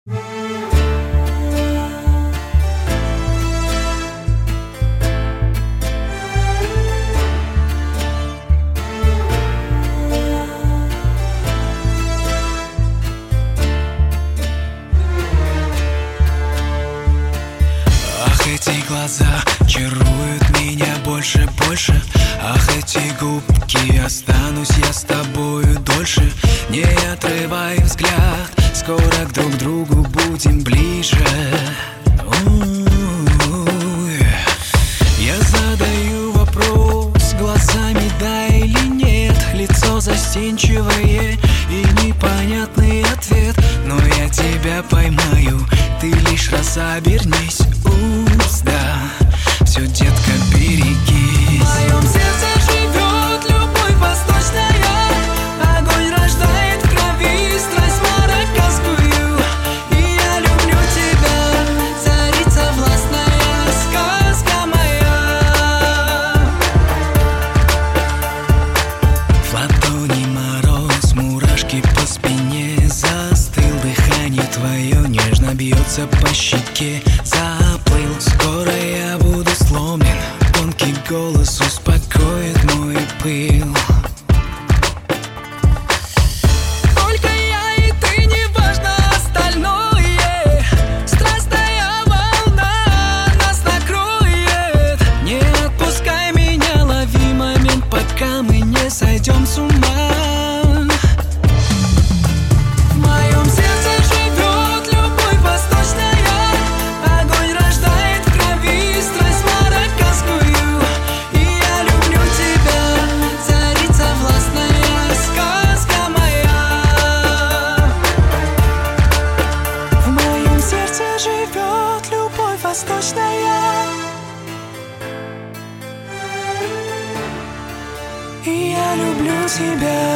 Эти глаза чаруют меня больше, больше. Ах, эти губки, останусь я с тобою дольше. Не отрывай взгляд, скоро друг к другу будем ближе. Я задаю вопрос глазами, да или нет. Лицо застенчивое и непонятный ответ. Но я тебя поймаю, ты лишь раз обернись. Да, все, детка, берегись. В моем сердце живет любовь восточная. Огонь рождает в крови страсть марокканскую. И я люблю тебя, царица властная, сказка моя. В ладони мороз, мурашки по спине. Застыл дыхание твое, нежно бьется по щеке. Заплыл, скоро я буду сломлен. Тонкий голос успокоит мой пыл. Только я и ты, не важно остальное. Страстная волна нас накроет. Не отпускай меня, лови момент, пока мы не сойдем с ума. Живет любовь восточная, и я люблю тебя.